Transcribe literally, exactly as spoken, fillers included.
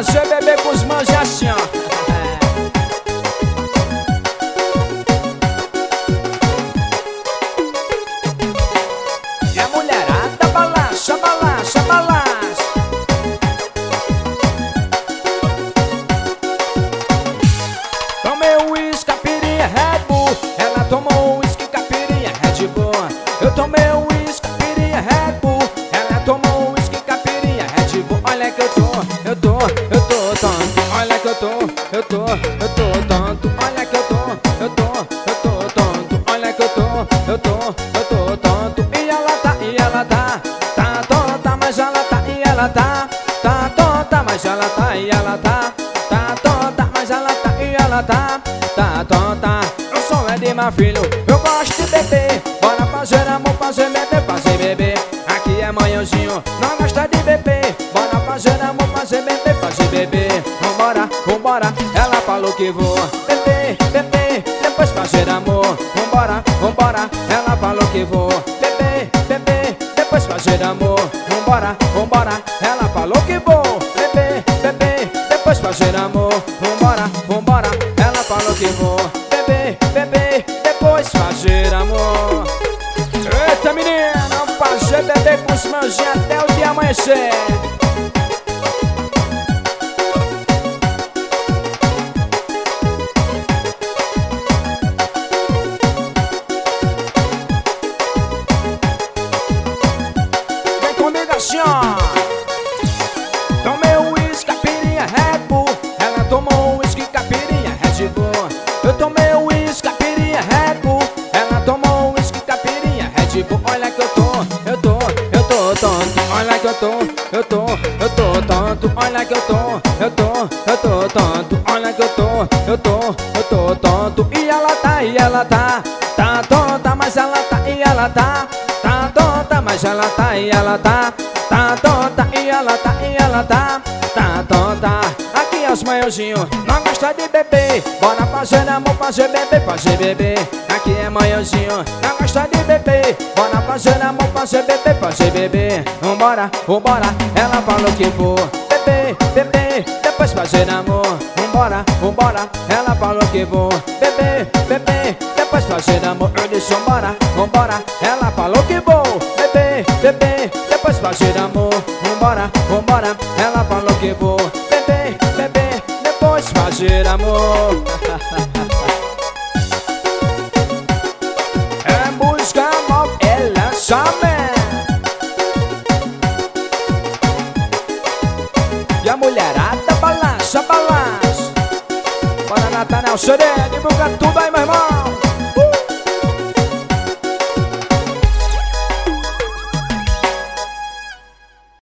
fazer beber com os mãos é assim, ó. E a mulherada balança, balança, balança. Tomei um uísque, caipirinha, Red Bull. Ela tomou um uísque, caipirinha, Red Bull. Eu tomei um uísque, caipirinha, Red Bull. Ela tomou um uísque, caipirinha, Red Bull. Olha que eu tô, eu tô, eu tô tonto. Olha que eu tô, eu tô, eu tô tonto. Olha que eu tô, eu tô, eu tô tonto. Olha que eu tô, eu tô, eu tô tonto. E ela tá, e ela tá, tá tonta, mas ela tá, e ela tá, tá tonta, mas ela tá, e ela tá, tá tonta, mas ela tá, e ela tá, tá tonta. O som é de meu filho, eu gosto de beber. Bora fazer amor, fazer beber, fazer beber. Aqui é manhãzinho, não gosta de beber. Bora fazer amor, fazer beber, fazer beber. Vambora, vambora, ela falou que vou beber, beber, depois fazer amor. Vambora, vambora, ela falou que vou beber, beber, depois fazer amor. Vambora, vambora, ela falou que vou beber, beber, depois fazer amor. Vambora, vambora, ela falou que vou beber, beber, depois fazer amor. Eita menina, fazer beber com os mãozinhos até o dia amanhecer. Vem comigo assim, ó. Tomei um uísque, caipirinha, Red Bull. Ela tomou um uísque, caipirinha, Red Bull. Eu tomei um uísque, caipirinha, Red Bull. Ela tomou um uísque, caipirinha, Red Bull. Olha que eu tô, eu tô, eu tô tonto. Olha que eu tô, eu tô, eu tô tonto. Olha que eu tô, eu tô, eu tô tonto. Olha que eu tô, eu tô, eu tô tonto. E ela tá, e ela tá, tá tonta, mas ela tá, e ela tá, tá tonta, mas ela tá, e ela tá, tá tonta, e ela tá, e ela tá, tá tonta. Aqui é os manhãzinhos, não gosta de beber. Bora fazer amor, fazer beber, fazer beber. Aqui é manhãzinho, não gosta de beber. Bora fazer amor, fazer beber, fazer beber. Vambora, vambora, ela falou que vou beber, beber, depois fazer amor. Vambora, vambora, ela falou que vou beber, beber, depois fazer amor. Eu disse vambora, vambora, ela falou que vou beber, beber, depois fazer amor. Vambora, vambora, ela falou que vou beber, beber, depois fazer amor. É música nova, é lançamento. E a mulherada balança, balança. Bora Nathaniel, Serena, divulga tudo aí, meu irmão.